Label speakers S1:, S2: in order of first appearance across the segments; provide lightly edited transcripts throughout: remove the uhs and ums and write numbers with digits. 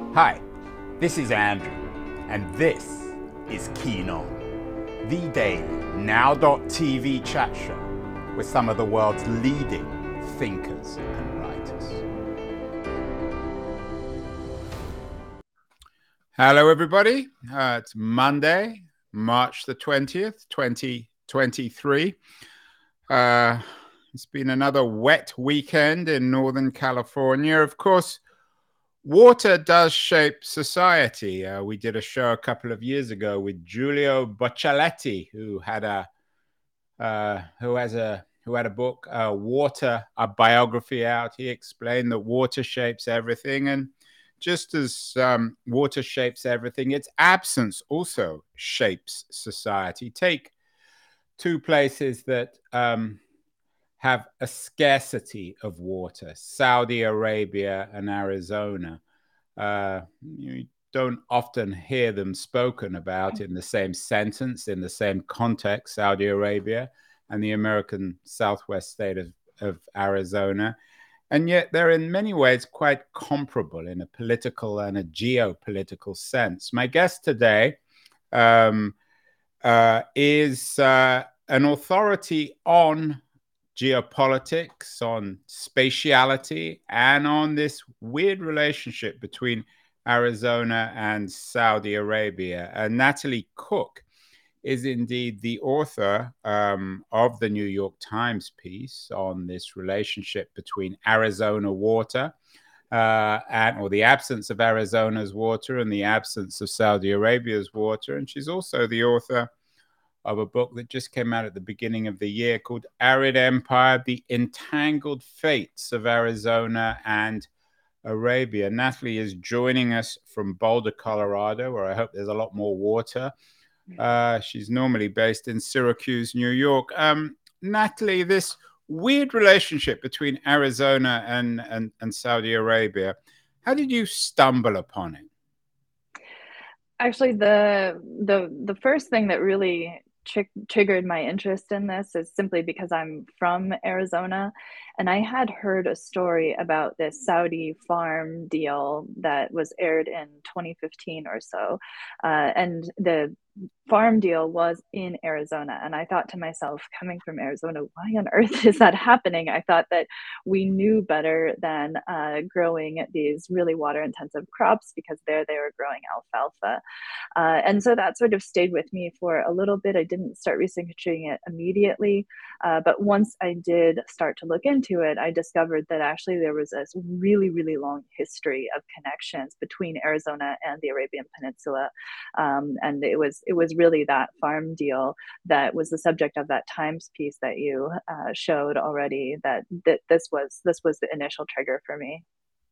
S1: Hi, this is Andrew, and this is Keen On, the daily now.tv chat show with some of the world's leading thinkers and writers. Hello, everybody. It's Monday, March the 20th, 2023. It's been another wet weekend in Northern California. Of course, water does shape society. We did a show a couple of years ago with Giulio Boccialetti, who had a book, Water, a biography out. He explained that water shapes everything, and just as water shapes everything, its absence also shapes society. Take two places that have a scarcity of water, Saudi Arabia and Arizona. You don't often hear them spoken about in the same sentence, in the same context, Saudi Arabia and the American Southwest state of Arizona. And yet they're in many ways quite comparable in a political and a geopolitical sense. My guest today is an authority on geopolitics, on spatiality, and on this weird relationship between Arizona and Saudi Arabia. Natalie Cook is indeed the author of the New York Times piece on this relationship between Arizona water or the absence of Arizona's water and the absence of Saudi Arabia's water. And she's also the author of a book that just came out at the beginning of the year called Arid Empire, The Entangled Fates of Arizona and Arabia. Natalie is joining us from Boulder, Colorado, where I hope there's a lot more water. She's normally based in Syracuse, New York. Natalie, this weird relationship between Arizona and Saudi Arabia, how did you stumble upon it?
S2: Actually, the first thing that really triggered my interest in this is simply because I'm from Arizona, and I had heard a story about this Saudi farm deal that was aired in 2015 or so, and the farm deal was in Arizona. And I thought to myself, coming from Arizona, why on earth is that happening? I thought that we knew better than growing these really water intensive crops, because there they were growing alfalfa. And so that sort of stayed with me for a little bit. I didn't start researching it immediately, but once I did start to look into it, I discovered that actually there was a really, really long history of connections between Arizona and the Arabian Peninsula. And it was really that farm deal that was the subject of that Times piece that you showed already, that this was the initial trigger for me.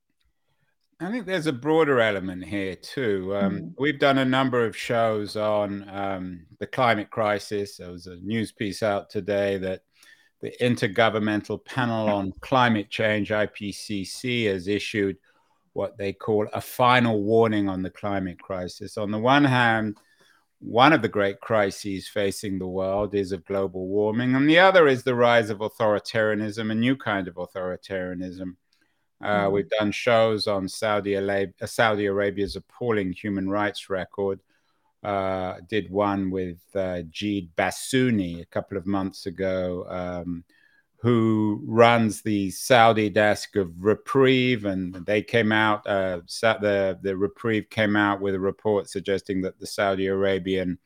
S1: I think there's a broader element here too.
S2: Mm-hmm.
S1: We've done a number of shows on the climate crisis. There was a news piece out today that the Intergovernmental Panel on Climate Change, IPCC, has issued what they call a final warning on the climate crisis. On the one hand, one of the great crises facing the world is of global warming, and the other is the rise of authoritarianism, a new kind of authoritarianism. We've done shows on Saudi Arabia's appalling human rights record. Did one with Jeed Bassouni a couple of months ago, who runs the Saudi desk of Reprieve, and they came out. The Reprieve came out with a report suggesting that the Saudi Arabian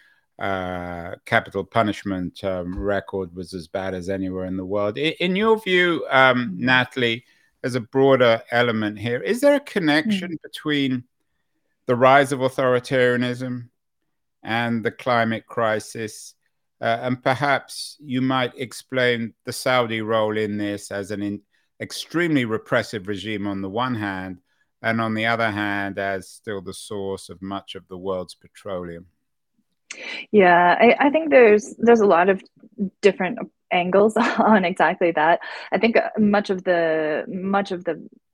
S1: capital punishment record was as bad as anywhere in the world. In your view, Natalie, there's a broader element here. Is there a connection between the rise of authoritarianism and the climate crisis? And perhaps you might explain the Saudi role in this as an extremely repressive regime on the one hand, and on the other hand, as still the source of much of the world's petroleum.
S2: Yeah, I think there's a lot of different angles on exactly that. I think much of the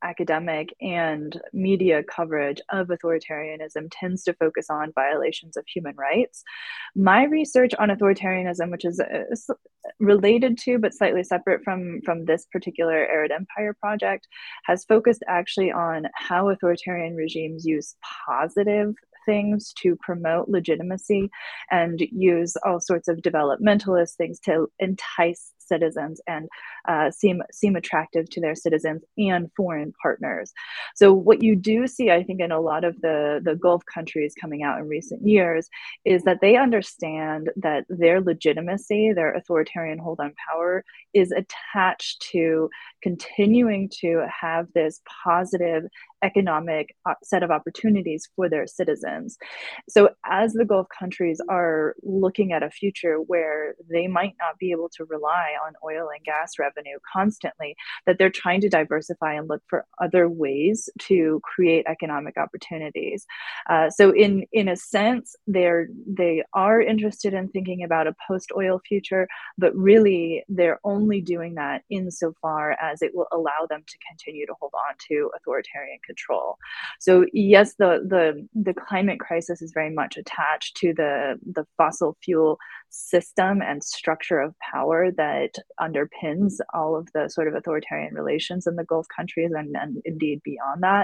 S2: academic and media coverage of authoritarianism tends to focus on violations of human rights. My research on authoritarianism, which is related to but slightly separate from this particular Arid Empire project, has focused actually on how authoritarian regimes use positive things to promote legitimacy and use all sorts of developmentalist things to entice citizens and seem attractive to their citizens and foreign partners. So what you do see, I think, in a lot of the Gulf countries coming out in recent years is that they understand that their legitimacy, their authoritarian hold on power, is attached to continuing to have this positive economic set of opportunities for their citizens. So as the Gulf countries are looking at a future where they might not be able to rely on oil and gas revenue constantly, that they're trying to diversify and look for other ways to create economic opportunities. So in a sense, they are interested in thinking about a post-oil future, but really they're only doing that insofar as it will allow them to continue to hold on to authoritarian control. So yes, the climate crisis is very much attached to the fossil fuel system and structure of power that underpins all of the sort of authoritarian relations in the Gulf countries and indeed beyond that.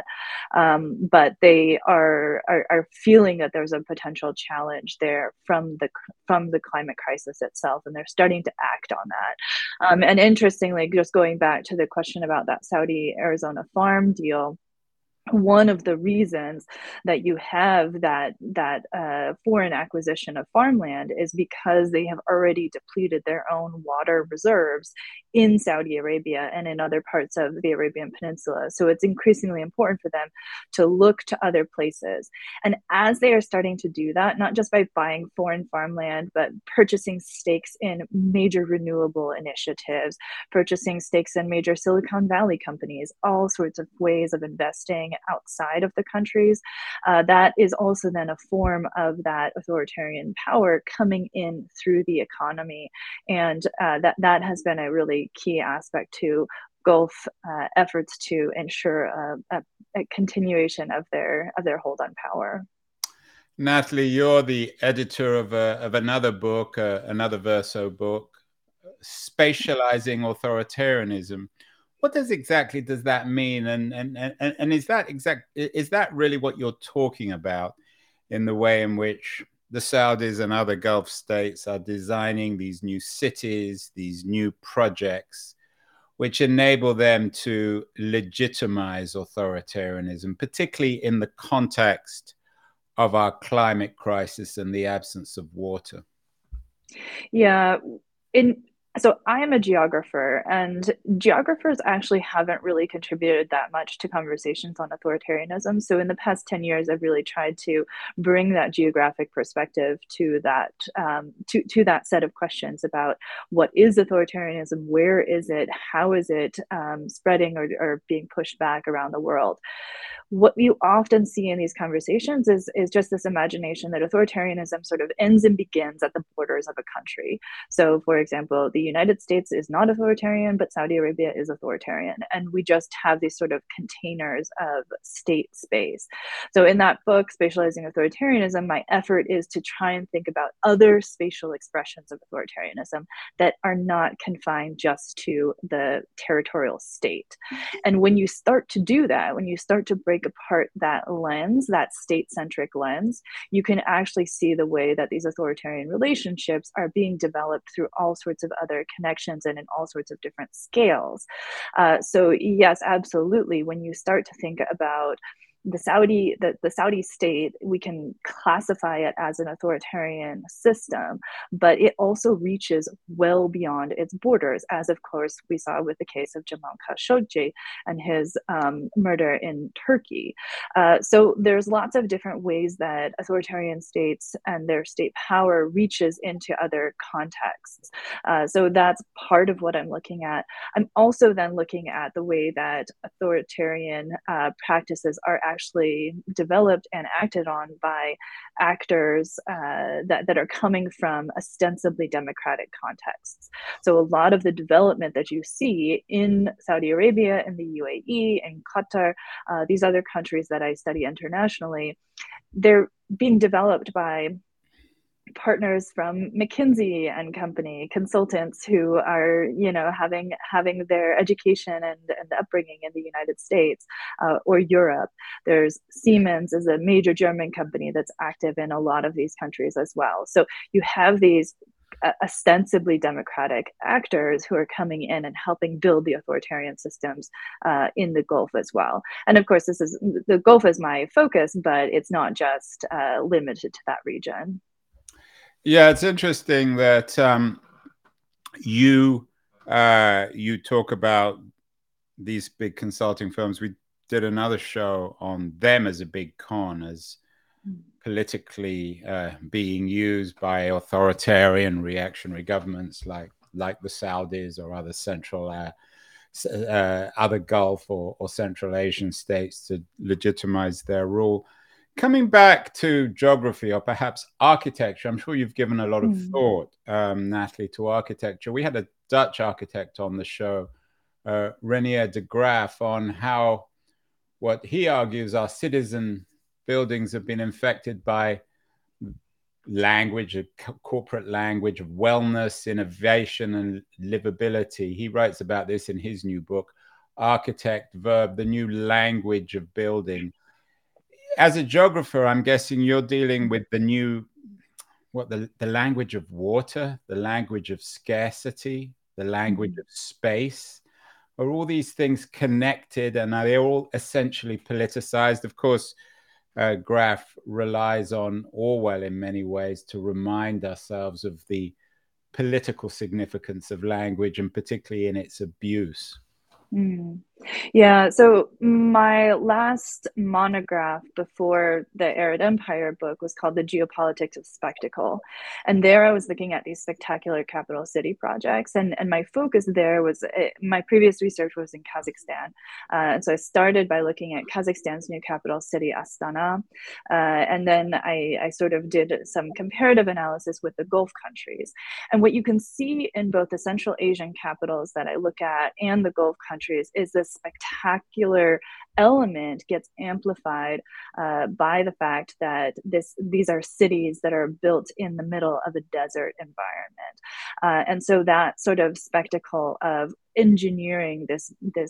S2: But they are feeling that there's a potential challenge there from the climate crisis itself, and they're starting to act on that. And interestingly, just going back to the question about that Saudi Arizona farm deal, one of the reasons that you have that foreign acquisition of farmland is because they have already depleted their own water reserves in Saudi Arabia and in other parts of the Arabian Peninsula. So it's increasingly important for them to look to other places. And as they are starting to do that, not just by buying foreign farmland, but purchasing stakes in major renewable initiatives, purchasing stakes in major Silicon Valley companies, all sorts of ways of investing outside of the countries, that is also then a form of that authoritarian power coming in through the economy. And that has been a really key aspect to Gulf efforts to ensure a continuation of their hold on power.
S1: Natalie, you're the editor of another book, another Verso book, Spatializing Authoritarianism. What exactly does that mean? And is that really what you're talking about in the way in which the Saudis and other Gulf states are designing these new cities, these new projects, which enable them to legitimize authoritarianism, particularly in the context of our climate crisis and the absence of water?
S2: Yeah, so I am a geographer, and geographers actually haven't really contributed that much to conversations on authoritarianism. So in the past 10 years, I've really tried to bring that geographic perspective to that to that set of questions about what is authoritarianism, where is it, how is it spreading or being pushed back around the world. What you often see in these conversations is just this imagination that authoritarianism sort of ends and begins at the borders of a country. So, for example, the United States is not authoritarian, but Saudi Arabia is authoritarian. And we just have these sort of containers of state space. So in that book, Spatializing Authoritarianism, my effort is to try and think about other spatial expressions of authoritarianism that are not confined just to the territorial state. And when you start to do that, when you start to break apart that lens, that state-centric lens, you can actually see the way that these authoritarian relationships are being developed through all sorts of other connections and in all sorts of different scales. So yes, absolutely. When you start to think about the Saudi state, we can classify it as an authoritarian system, but it also reaches well beyond its borders, as of course we saw with the case of Jamal Khashoggi and his murder in Turkey. So there's lots of different ways that authoritarian states and their state power reaches into other contexts. So that's part of what I'm looking at. I'm also then looking at the way that authoritarian practices are actually developed and acted on by actors that are coming from ostensibly democratic contexts. So a lot of the development that you see in Saudi Arabia, in the UAE, in Qatar, these other countries that I study internationally, they're being developed by partners from McKinsey and Company, consultants who are, having their education and upbringing in the United States or Europe. There's Siemens is a major German company that's active in a lot of these countries as well. So you have these ostensibly democratic actors who are coming in and helping build the authoritarian systems in the Gulf as well. And of course, the Gulf is my focus, but it's not just limited to that region.
S1: Yeah, it's interesting that you talk about these big consulting firms. We did another show on them as a big con, as politically being used by authoritarian reactionary governments like the Saudis or other other Gulf or Central Asian states to legitimize their rule. Coming back to geography or perhaps architecture, I'm sure you've given a lot of thought, Natalie, to architecture. We had a Dutch architect on the show, Renier de Graaf, on how what he argues are citizen buildings have been infected by language, a corporate language of wellness, innovation, and livability. He writes about this in his new book, Architect Verb, the New Language of Building. As a geographer, I'm guessing you're dealing with the language of water, the language of scarcity, the language of space. Are all these things connected, and are they all essentially politicized? Of course, Graff relies on Orwell in many ways to remind ourselves of the political significance of language, and particularly in its abuse.
S2: Yeah, so my last monograph before the Arid Empire book was called The Geopolitics of Spectacle. And there I was looking at these spectacular capital city projects. And my focus there was, my previous research was in Kazakhstan. And so I started by looking at Kazakhstan's new capital city, Astana. And then I sort of did some comparative analysis with the Gulf countries. And what you can see in both the Central Asian capitals that I look at and the Gulf countries is this spectacular element gets amplified by the fact that these are cities that are built in the middle of a desert environment. And so that sort of spectacle of engineering this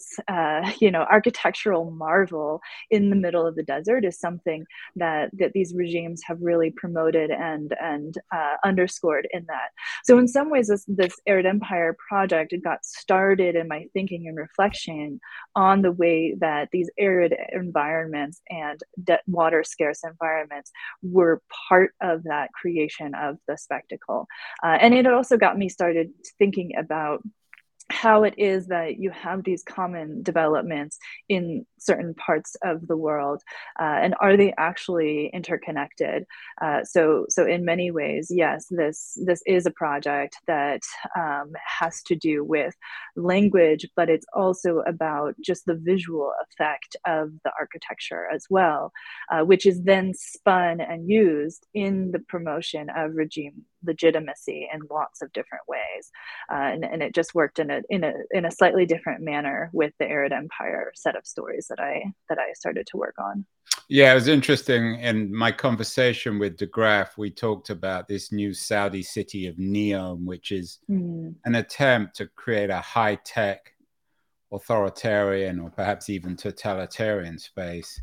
S2: architectural marvel in the middle of the desert is something that these regimes have really promoted and underscored in that. So in some ways, this Arid Empire project got started in my thinking and reflection on the way that these arid environments and water scarce environments were part of that creation of the spectacle. And it also got me started thinking about how it is that you have these common developments in certain parts of the world, and are they actually interconnected? So in many ways, yes, this is a project that has to do with language, but it's also about just the visual effect of the architecture as well, which is then spun and used in the promotion of regime legitimacy in lots of different ways, and it just worked in a slightly different manner with the Arid Empire set of stories that I started to work on.
S1: Yeah, it was interesting. In my conversation with de Graaf, we talked about this new Saudi city of Neom, which is an attempt to create a high-tech, authoritarian, or perhaps even totalitarian space,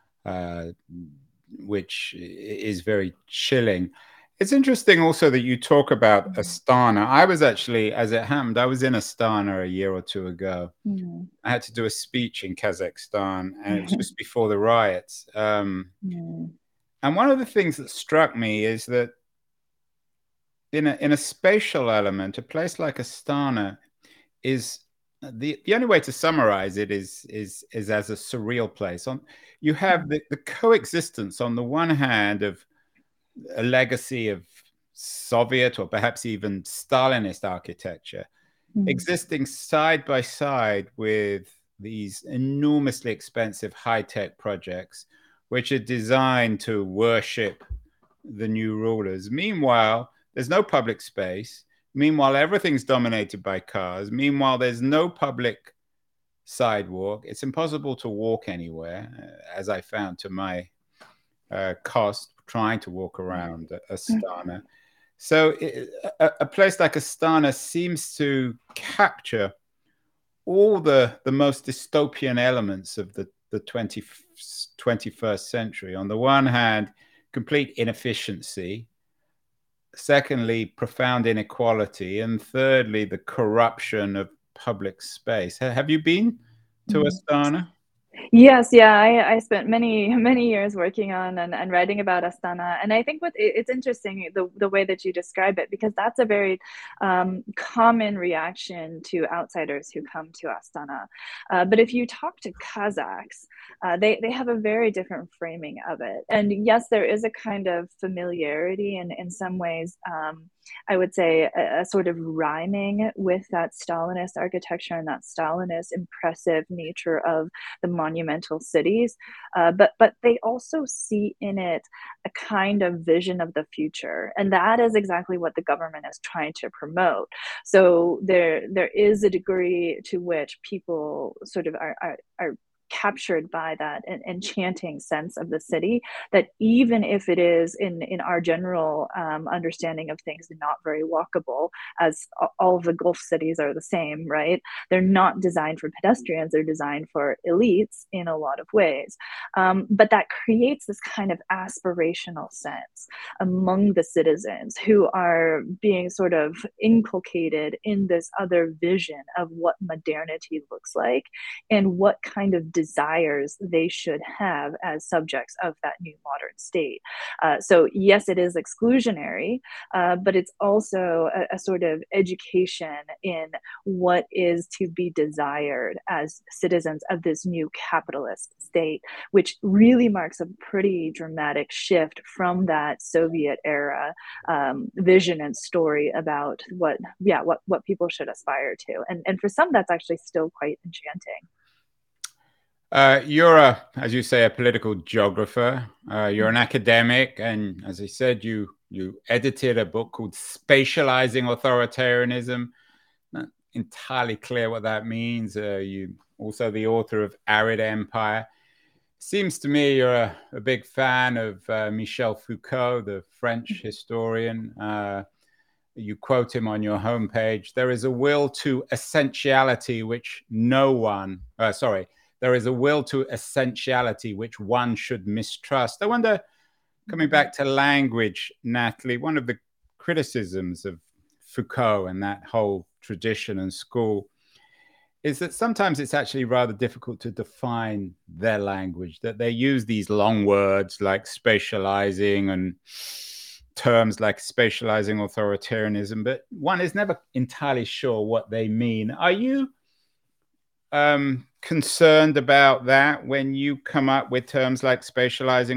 S1: which is very chilling. It's interesting also that you talk about Astana. I was actually, as it happened, I was in Astana a year or two ago. I had to do a speech in Kazakhstan, and it was just before the riots. And one of the things that struck me is that in a spatial element, a place like Astana is the only way to summarize it is as a surreal place. You have the coexistence on the one hand of a legacy of Soviet or perhaps even Stalinist architecture existing side by side with these enormously expensive high-tech projects, which are designed to worship the new rulers. Meanwhile, there's no public space. Meanwhile, everything's dominated by cars. Meanwhile, there's no public sidewalk. It's impossible to walk anywhere, as I found to my cost trying to walk around Astana. So a place like Astana seems to capture all the most dystopian elements of the 21st century. On the one hand, complete inefficiency. Secondly, profound inequality. And thirdly, the corruption of public space. Have you been to Astana?
S2: Yes, yeah, I spent many years working on and writing about Astana, and I think it's interesting the way that you describe it, because that's a very common reaction to outsiders who come to Astana. But if you talk to Kazakhs, they have a very different framing of it, and yes, there is a kind of familiarity, and in some ways, I would say a sort of rhyming with that Stalinist architecture and that Stalinist impressive nature of the monumental cities, but they also see in it a kind of vision of the future, and that is exactly what the government is trying to promote. So there is a degree to which people sort of are captured by that enchanting sense of the city, that even if it is in our general understanding of things not very walkable, as all of the Gulf cities are the same, right? They're not designed for pedestrians, they're designed for elites in a lot of ways. But that creates this kind of aspirational sense among the citizens who are being sort of inculcated in this other vision of what modernity looks like and what kind of desires they should have as subjects of that new modern state. So yes, it is exclusionary, but it's also a sort of education in what is to be desired as citizens of this new capitalist state, which really marks a pretty dramatic shift from that Soviet era vision and story about what people should aspire to. And for some, that's actually still quite enchanting.
S1: You're as you say, a political geographer. You're an academic, and as I said, you edited a book called "Spatializing Authoritarianism." Not entirely clear what that means. You also the author of "Arid Empire." Seems to me you're a big fan of Michel Foucault, the French historian. You quote him on your homepage. There is a will to essentiality which there is a will to essentiality which one should mistrust. I wonder, coming back to language, Natalie, one of the criticisms of Foucault and that whole tradition and school is that sometimes it's actually rather difficult to define their language, that they use these long words like spatializing and terms like spatializing authoritarianism, but one is never entirely sure what they mean. Are you concerned about that when you come up with terms like spatializing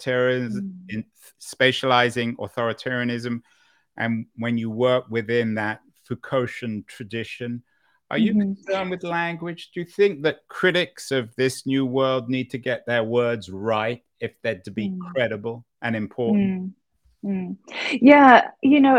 S1: authoritarianism, and when you work within that Foucaultian tradition? Are you concerned with language? Do you think that critics of this new world need to get their words right if they're to be credible and important?
S2: Yeah,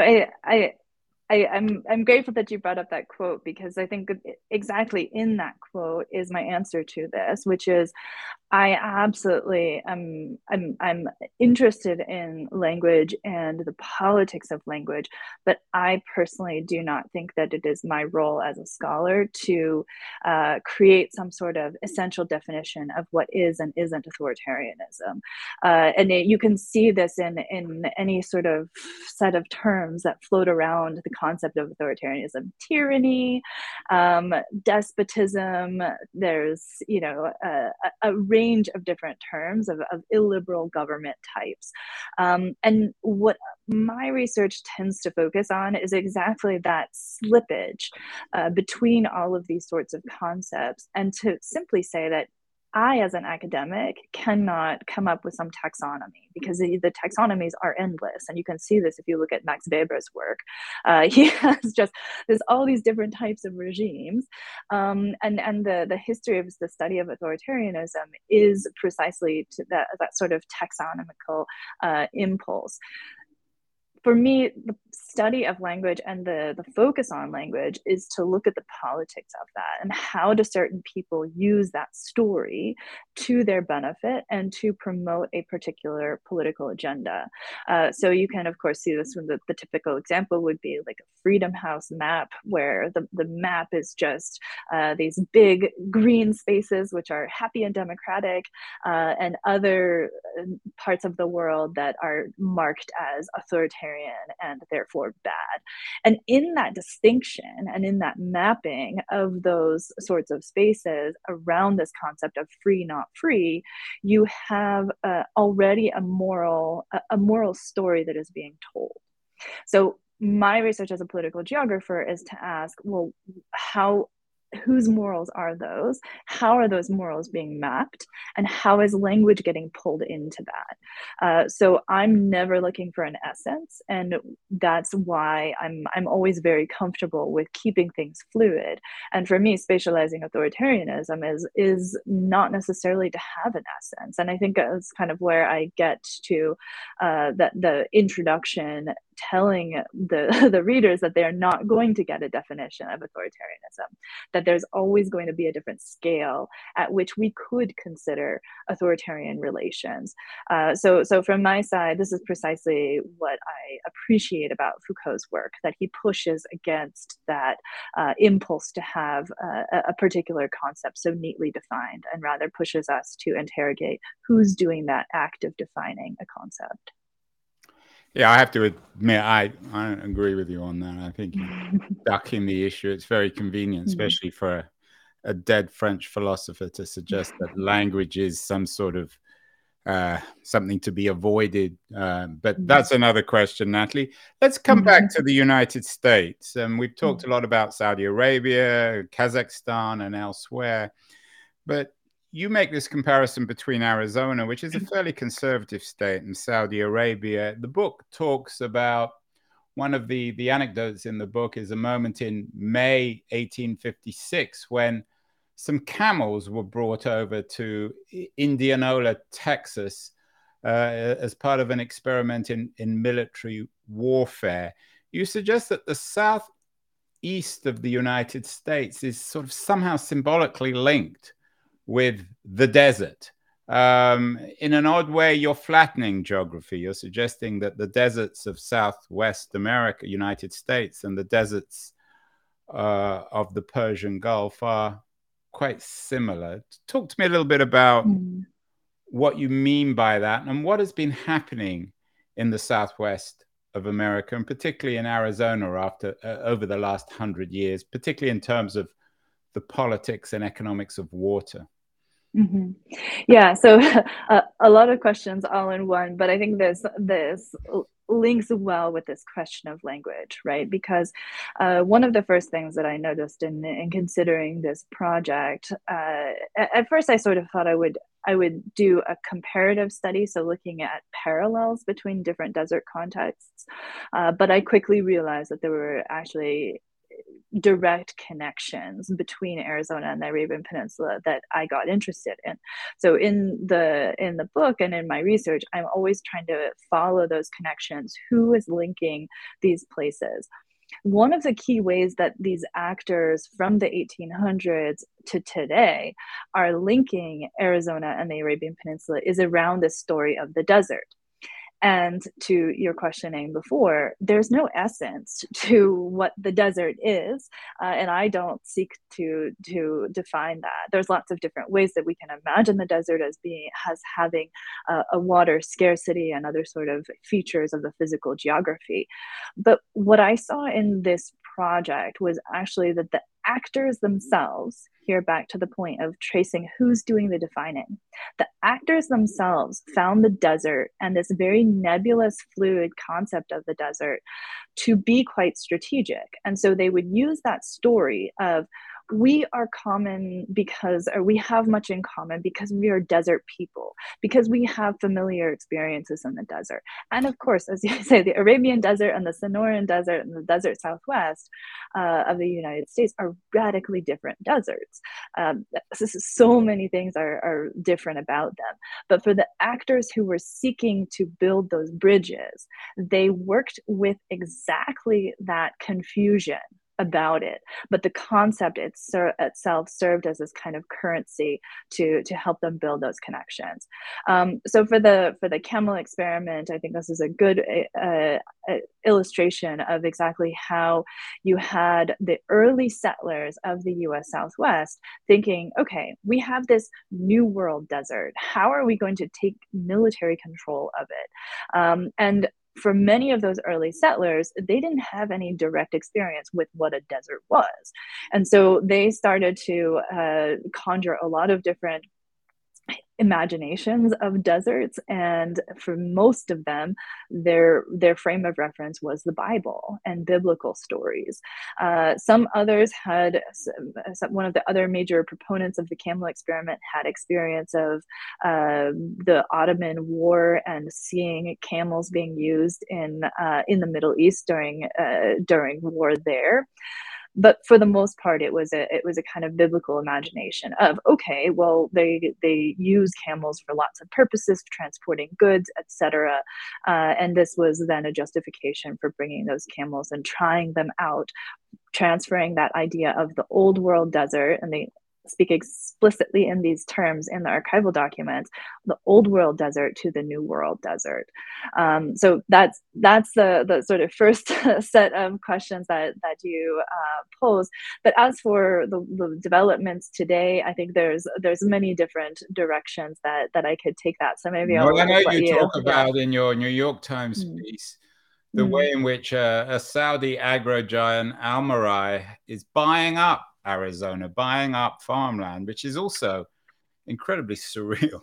S2: I'm grateful that you brought up that quote, because I think exactly in that quote is my answer to this, which is I absolutely I'm interested in language and the politics of language, but I personally do not think that it is my role as a scholar to create some sort of essential definition of what is and isn't authoritarianism. And you can see this in any sort of set of terms that float around the concept of authoritarianism: tyranny, despotism. There's a range of different terms of illiberal government types. And what my research tends to focus on is exactly that slippage between all of these sorts of concepts, and to simply say that I, as an academic, cannot come up with some taxonomy because the taxonomies are endless. And you can see this if you look at Max Weber's work. He has just, there's all these different types of regimes. And the history of the study of authoritarianism is precisely to that sort of taxonomical impulse. For me, the study of language and the focus on language is to look at the politics of that and how do certain people use that story to their benefit and to promote a particular political agenda. So you can, of course, see this when the typical example would be like a Freedom House map, where the map is just these big green spaces, which are happy and democratic, and other parts of the world that are marked as authoritarian and therefore bad. And in that distinction and in that mapping of those sorts of spaces around this concept of free, not free, you have already a moral story that is being told. So my research as a political geographer is to ask, well, whose morals are those? How are those morals being mapped? And how is language getting pulled into that? So I'm never looking for an essence. And that's why I'm always very comfortable with keeping things fluid. And for me, spatializing authoritarianism is not necessarily to have an essence. And I think that's kind of where I get to the introduction, telling the readers that they're not going to get a definition of authoritarianism, that there's always going to be a different scale at which we could consider authoritarian relations. So from my side, this is precisely what I appreciate about Foucault's work, that he pushes against that impulse to have a particular concept so neatly defined, and rather pushes us to interrogate who's doing that act of defining a concept.
S1: Yeah, I have to admit, I agree with you on that. I think you're ducking the issue. It's very convenient, especially for a dead French philosopher, to suggest that language is some sort of something to be avoided. But that's another question, Natalie. Let's come back to the United States. We've talked a lot about Saudi Arabia, Kazakhstan, and elsewhere. But you make this comparison between Arizona, which is a fairly conservative state, and Saudi Arabia. The book talks about one of the anecdotes in the book is a moment in May 1856 when some camels were brought over to Indianola, Texas, as part of an experiment in military warfare. You suggest that the southeast of the United States is sort of somehow symbolically linked with the desert. In an odd way, you're flattening geography. You're suggesting that the deserts of Southwest America, United States, and the deserts of the Persian Gulf are quite similar. Talk to me a little bit about what you mean by that, and what has been happening in the Southwest of America, and particularly in Arizona over the last 100 years, particularly in terms of the politics and economics of water.
S2: Yeah, so a lot of questions all in one, but I think this links well with this question of language, right? Because one of the first things that I noticed in considering this project, at first I sort of thought I would do a comparative study, so looking at parallels between different desert contexts, but I quickly realized that there were actually direct connections between Arizona and the Arabian Peninsula that I got interested in. So in the book and in my research, I'm always trying to follow those connections. Who is linking these places? One of the key ways that these actors from the 1800s to today are linking Arizona and the Arabian Peninsula is around the story of the desert. And to your questioning before, there's no essence to what the desert is, and I don't seek to define that. There's lots of different ways that we can imagine the desert as having a water scarcity and other sort of features of the physical geography. But what I saw in this project was actually that the actors themselves, here back to the point of tracing who's doing the defining, the actors themselves found the desert and this very nebulous, fluid concept of the desert to be quite strategic. And so they would use that story of, we are common because, or we have much in common because we are desert people, because we have familiar experiences in the desert. And of course, as you say, the Arabian Desert and the Sonoran Desert and the desert Southwest of the United States are radically different deserts. So many things are different about them. But for the actors who were seeking to build those bridges, they worked with exactly that confusion about it, but the concept itself served as this kind of currency to help them build those connections. So for the camel experiment, I think this is a good illustration of exactly how you had the early settlers of the U.S. Southwest thinking, okay, we have this new world desert. How are we going to take military control of it? And for many of those early settlers, they didn't have any direct experience with what a desert was. And so they started to conjure a lot of different imaginations of deserts, and for most of them their frame of reference was the Bible and biblical stories. Some others had one of the other major proponents of the camel experiment had experience of the Ottoman War and seeing camels being used in the Middle East during war there. But for the most part, it was a kind of biblical imagination of, okay, well, they use camels for lots of purposes, for transporting goods, etc. And this was then a justification for bringing those camels and trying them out, transferring that idea of the old world desert, and they speak explicitly in these terms in the archival documents, the old world desert to the new world desert. So that's the sort of first set of questions that you pose. But as for the developments today, I think there's many different directions that I could take that. So maybe
S1: Well, I know
S2: let
S1: you
S2: you.
S1: talk about in your New York Times piece the way in which a Saudi agro giant, Almarai, is buying up Arizona, buying up farmland, which is also incredibly surreal.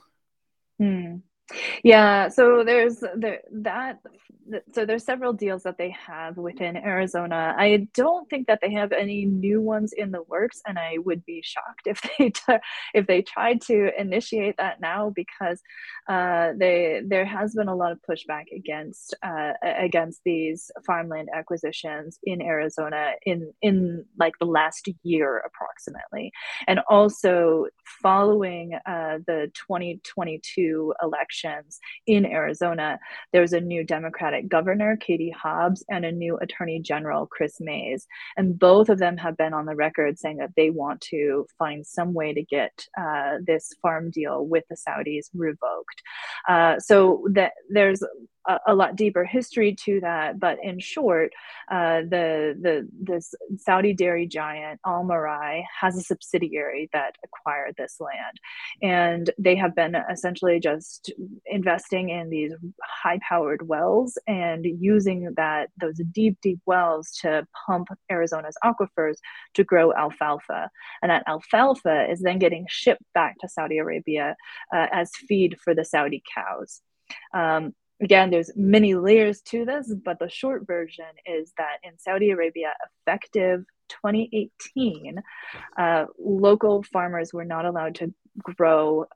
S2: Yeah, so there's there's several deals that they have within Arizona. I don't think that they have any new ones in the works, and I would be shocked if if they tried to initiate that now, because there has been a lot of pushback against these farmland acquisitions in Arizona in like the last year approximately, and also following the 2022 elections in Arizona, there's a new Democratic governor, Katie Hobbs, and a new Attorney General, Chris Mays. And both of them have been on the record saying that they want to find some way to get this farm deal with the Saudis revoked. So that there's a lot deeper history to that, but in short, this Saudi dairy giant Almarai has a subsidiary that acquired this land, and they have been essentially just investing in these high-powered wells and using those deep wells to pump Arizona's aquifers to grow alfalfa, and that alfalfa is then getting shipped back to Saudi Arabia as feed for the Saudi cows. Again, there's many layers to this, but the short version is that in Saudi Arabia, effective 2018, local farmers were not allowed to grow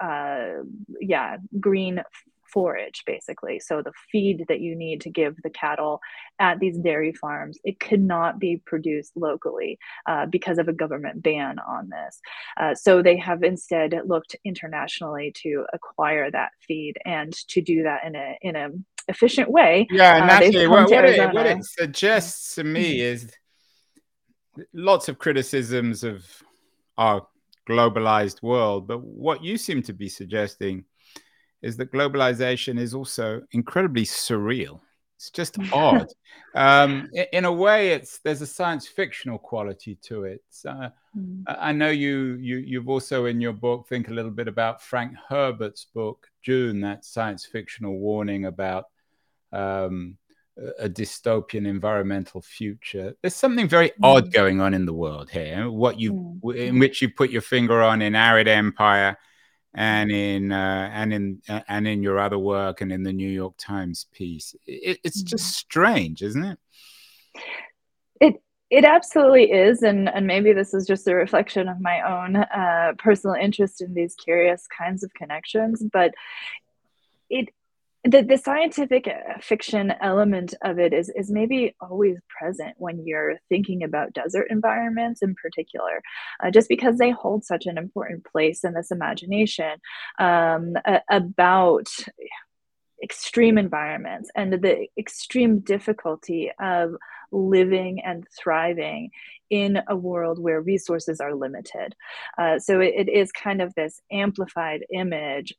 S2: green forage, basically. So the feed that you need to give the cattle at these dairy farms, it could not be produced locally because of a government ban on this. So they have instead looked internationally to acquire that feed, and to do that in a efficient way.
S1: Yeah, and
S2: They've
S1: actually,
S2: come to
S1: what
S2: Arizona.
S1: it suggests to me is lots of criticisms of our globalized world, but what you seem to be suggesting is that globalization is also incredibly surreal. It's just odd. In a way, there's a science fictional quality to it. I know you've also in your book think a little bit about Frank Herbert's book Dune, that science fictional warning about a dystopian environmental future. There's something very odd going on in the world here. In which you put your finger on in Arid Empire, and in your other work, and in the New York Times piece. It's just strange, isn't it?
S2: It absolutely is, and maybe this is just a reflection of my own personal interest in these curious kinds of connections, but it the scientific fiction element of it is maybe always present when you're thinking about desert environments in particular, just because they hold such an important place in this imagination about extreme environments and the extreme difficulty of living and thriving in a world where resources are limited. So it is kind of this amplified image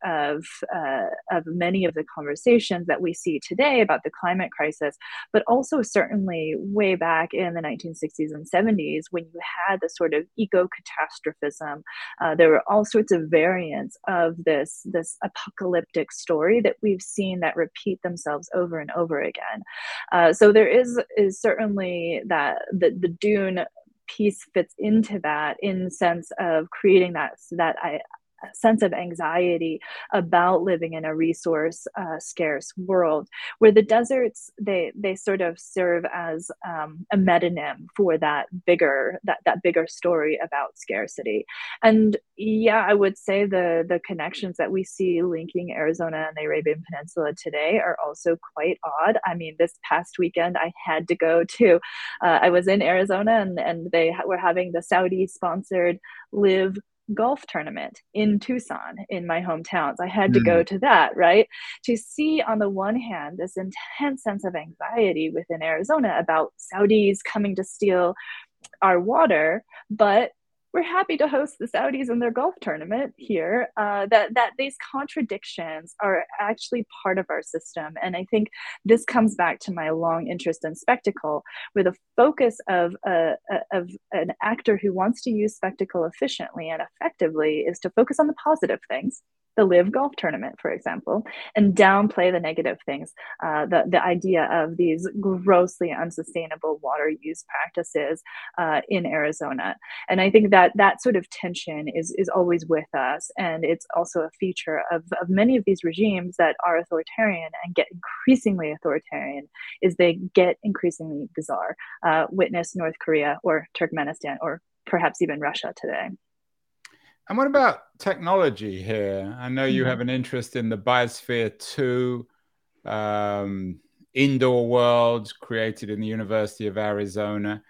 S2: of many of the conversations that we see today about the climate crisis, but also certainly way back in the 1960s and 70s when you had the sort of eco-catastrophism. There were all sorts of variants of this apocalyptic story that we've seen that repeat themselves over and over again. So there is certainly that the Dune piece fits into that in sense of creating that sense of anxiety about living in a resource scarce world, where the deserts they sort of serve as a metonym for that bigger story about scarcity. And yeah, I would say the connections that we see linking Arizona and the Arabian Peninsula today are also quite odd. I mean, this past weekend I had to go to I was in Arizona, and they were having the Saudi sponsored Live golf tournament in Tucson, in my hometown. So I had to go to that, right? To see, on the one hand, this intense sense of anxiety within Arizona about Saudis coming to steal our water, but we're happy to host the Saudis in their golf tournament here. That these contradictions are actually part of our system, and I think this comes back to my long interest in spectacle, where the focus of an actor who wants to use spectacle efficiently and effectively is to focus on the positive things, the Live golf tournament, for example, and downplay the negative things. The idea of these grossly unsustainable water use practices in Arizona, and I think that sort of tension is always with us, and it's also a feature of many of these regimes that are authoritarian and get increasingly authoritarian. Is they get increasingly bizarre. Witness North Korea or Turkmenistan or perhaps even Russia today.
S1: And what about technology here? I know you
S2: Mm.
S1: have an interest in the Biosphere 2 indoor worlds created in the University of Arizona.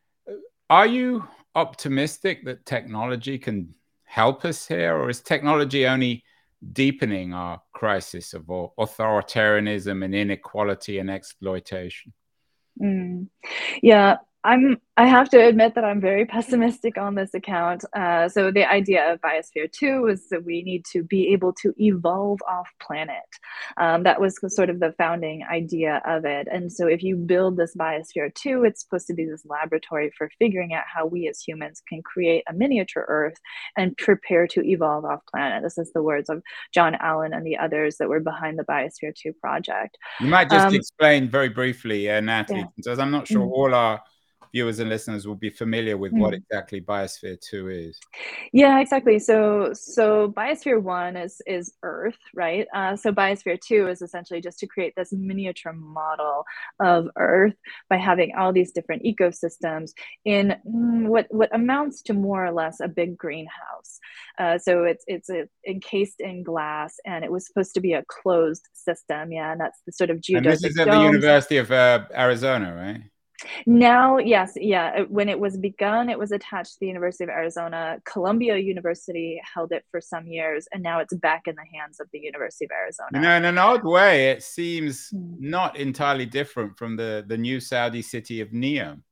S1: Are you optimistic that technology can help us here, or is technology only deepening our crisis of authoritarianism and inequality and exploitation?
S2: Mm. Yeah, I have to admit that I'm very pessimistic on this account. So the idea of Biosphere 2 is that we need to be able to evolve off planet. That was sort of the founding idea of it. And so if you build this Biosphere 2, it's supposed to be this laboratory for figuring out how we as humans can create a miniature Earth and prepare to evolve off planet. This is the words of John Allen and the others that were behind the Biosphere 2 project.
S1: You might just
S2: Um,
S1: explain very briefly, Natalie,
S2: yeah.
S1: because I'm not sure
S2: Mm.
S1: all our viewers and listeners will be familiar with what
S2: Mm.
S1: exactly Biosphere 2 is.
S2: Yeah, exactly. So Biosphere 1 is Earth, right? So Biosphere 2 is essentially just to create this miniature model of Earth by having all these different ecosystems in what amounts to more or less a big greenhouse. So it's encased in glass, and it was supposed to be a closed system. Yeah, and that's the sort of
S1: And this
S2: geodesic
S1: is at the
S2: domes.
S1: University of Arizona, right?
S2: Now, yes, yeah. When it was begun, it was attached to the University of Arizona. Columbia University held it for some years, and now it's back in the hands of the University of
S1: You
S2: Arizona.
S1: know, in an odd way, it seems
S2: Mm.
S1: not entirely different from the new Saudi city of Neom.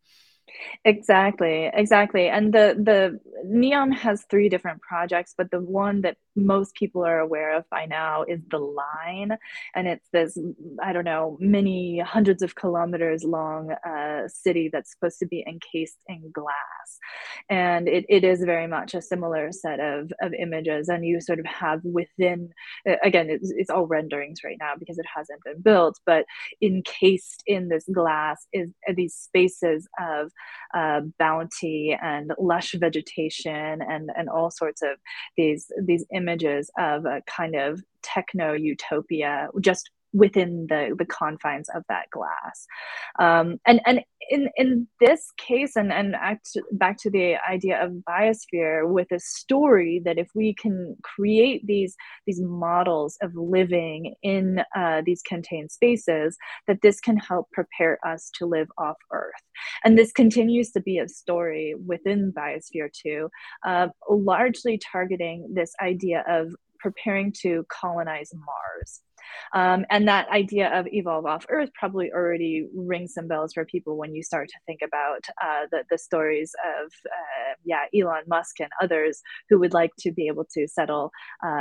S2: Exactly, exactly. And the Neom has three different projects, but the one that most people are aware of by now is the Line, and it's this, I don't know, many hundreds of kilometers long city that's supposed to be encased in glass, and it is very much a similar set of images, and you sort of have within, again, it's all renderings right now because it hasn't been built, but encased in this glass is these spaces of bounty and lush vegetation and all sorts of these images of a kind of techno utopia, just within the confines of that glass. And in this case, back to the idea of biosphere with a story, that if we can create these models of living in these contained spaces, that this can help prepare us to live off Earth. And this continues to be a story within Biosphere 2, largely targeting this idea of preparing to colonize Mars. And that idea of evolve off Earth probably already rings some bells for people when you start to think about the stories of Elon Musk and others who would like to be able to settle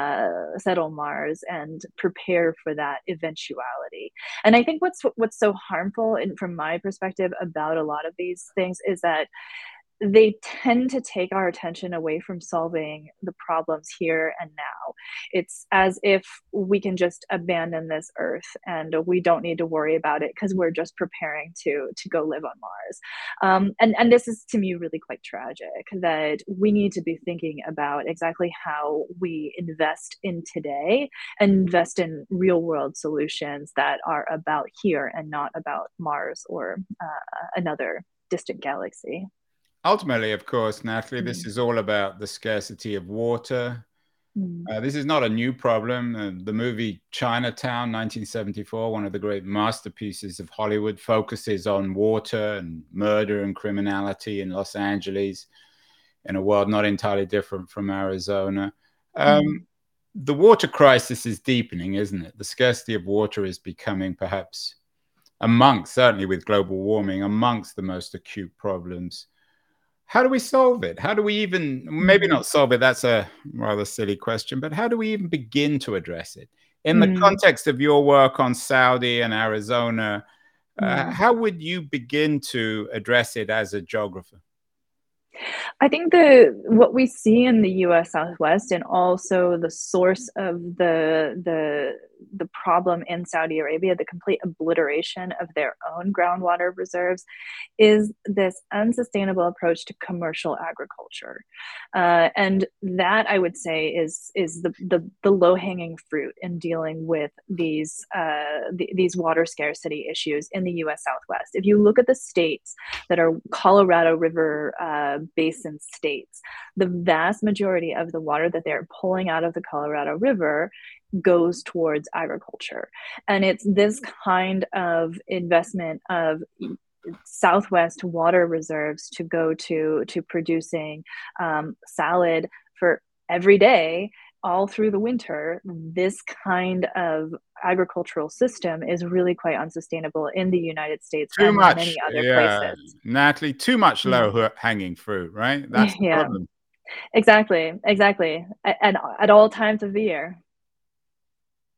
S2: Mars and prepare for that eventuality. And I think what's so harmful, and from my perspective, about a lot of these things is that they tend to take our attention away from solving the problems here and now. It's as if we can just abandon this Earth and we don't need to worry about it because we're just preparing to go live on Mars. And this is, to me, really quite tragic, that we need to be thinking about exactly how we invest in today and invest in real world solutions that are about here and not about Mars or another distant galaxy.
S1: Ultimately, of course, Natalie, this is all about the scarcity of water. This is not a new problem. The movie Chinatown, 1974, one of the great masterpieces of Hollywood, focuses on water and murder and criminality in Los Angeles, in a world not entirely different from Arizona. The water crisis is deepening, isn't it? The scarcity of water is becoming, perhaps, certainly with global warming, amongst the most acute problems. How do we solve it? How do we even, maybe not solve it, that's a rather silly question, but how do we even begin to address it? In the context of your work on Saudi and Arizona, how would you begin to address it as a geographer?
S2: I think what we see in the U.S. Southwest, and also the source of the problem in Saudi Arabia, the complete obliteration of their own groundwater reserves, is this unsustainable approach to commercial agriculture, and that, I would say, is the low hanging fruit in dealing with these water scarcity issues in the U.S. Southwest. If you look at the states that are Colorado River basin states, the vast majority of the water that they're pulling out of the Colorado River goes towards agriculture. And it's this kind of investment of Southwest water reserves to go to producing salad for every day all through the winter. This kind of agricultural system is really quite unsustainable in the United States
S1: Too
S2: and in
S1: much,
S2: many other
S1: yeah,
S2: places.
S1: Natalie, too much low hanging fruit, right? That's the
S2: Yeah,
S1: problem.
S2: exactly. At all times of the year.